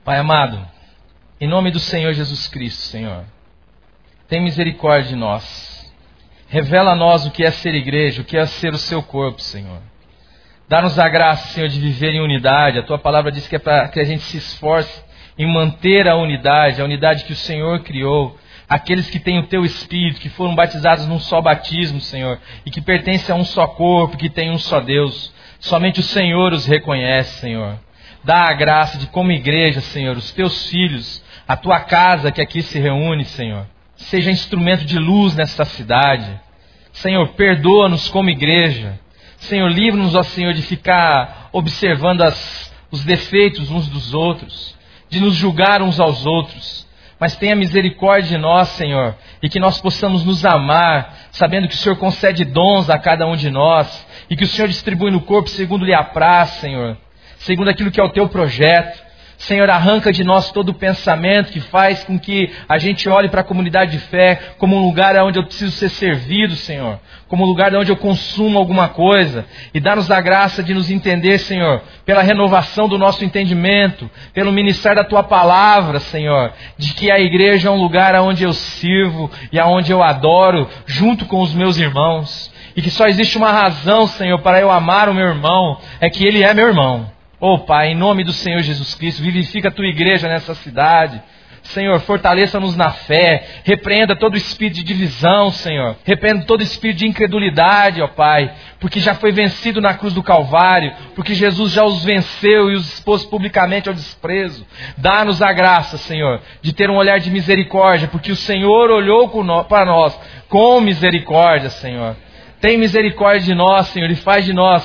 Speaker 1: Pai amado, em nome do Senhor Jesus Cristo, Senhor, tem misericórdia de nós. Revela a nós o que é ser igreja, o que é ser o seu corpo, Senhor. Dá-nos a graça, Senhor, de viver em unidade. A tua palavra diz que é para que a gente se esforce em manter a unidade que o Senhor criou. Aqueles que têm o teu Espírito, que foram batizados num só batismo, Senhor, e que pertencem a um só corpo, que tem um só Deus. Somente o Senhor os reconhece, Senhor. Dá a graça de, como igreja, Senhor, os teus filhos, a tua casa que aqui se reúne, Senhor, seja instrumento de luz nesta cidade. Senhor, perdoa-nos como igreja. Senhor, livra-nos, ó Senhor, de ficar observando os defeitos uns dos outros, de nos julgar uns aos outros. Mas tenha misericórdia de nós, Senhor, e que nós possamos nos amar, sabendo que o Senhor concede dons a cada um de nós, e que o Senhor distribui no corpo segundo lhe apraz, Senhor, segundo aquilo que é o teu projeto. Senhor, arranca de nós todo o pensamento que faz com que a gente olhe para a comunidade de fé como um lugar onde eu preciso ser servido, Senhor, como um lugar onde eu consumo alguma coisa, e dá-nos a graça de nos entender, Senhor, pela renovação do nosso entendimento, pelo ministério da tua palavra, Senhor, de que a igreja é um lugar onde eu sirvo e onde eu adoro junto com os meus irmãos, e que só existe uma razão, Senhor, para eu amar o meu irmão, é que ele é meu irmão. Oh Pai, em nome do Senhor Jesus Cristo, vivifica a tua igreja nessa cidade. Senhor, fortaleça-nos na fé, repreenda todo espírito de divisão, Senhor, repreenda todo espírito de incredulidade, ó Pai, porque já foi vencido na cruz do Calvário, porque Jesus já os venceu e os expôs publicamente ao desprezo. Dá-nos a graça, Senhor, de ter um olhar de misericórdia, porque o Senhor olhou para nós com misericórdia, Senhor. Tem misericórdia de nós, Senhor, e faz de nós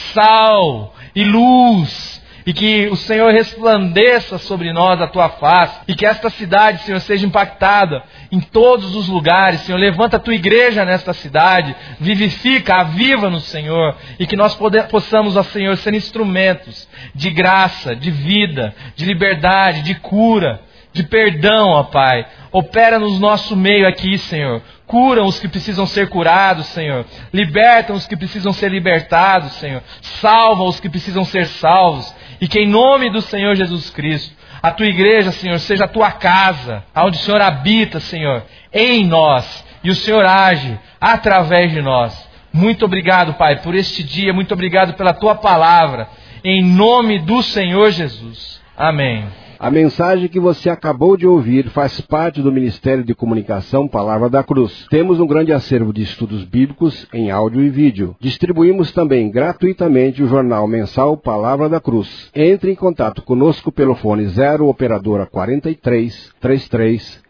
Speaker 1: sal e luz, e que o Senhor resplandeça sobre nós a tua face, e que esta cidade, Senhor, seja impactada em todos os lugares. Senhor, levanta a tua igreja nesta cidade, vivifica, aviva-nos, Senhor, e que nós possamos, ó Senhor, ser instrumentos de graça, de vida, de liberdade, de cura, de perdão, ó Pai. Opera no nosso meio aqui, Senhor. Cura os que precisam ser curados, Senhor. Liberta os que precisam ser libertados, Senhor. Salva os que precisam ser salvos. E que em nome do Senhor Jesus Cristo, a tua igreja, Senhor, seja a tua casa, onde o Senhor habita, Senhor, em nós. E o Senhor age através de nós. Muito obrigado, Pai, por este dia. Muito obrigado pela tua palavra. Em nome do Senhor Jesus. Amém.
Speaker 3: A mensagem que você acabou de ouvir faz parte do Ministério de Comunicação Palavra da Cruz. Temos um grande acervo de estudos bíblicos em áudio e vídeo. Distribuímos também gratuitamente o jornal mensal Palavra da Cruz. Entre em contato conosco pelo fone 0 operadora 43 33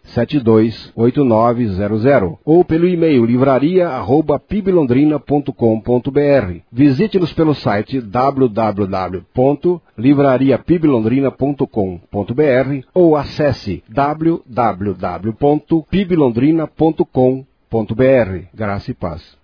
Speaker 3: 728900 ou pelo e-mail livraria@piblondrina.com.br. Visite-nos pelo site www.livrariapiblondrina.com.br ou acesse www.piblondrina.com.br. Graça e paz.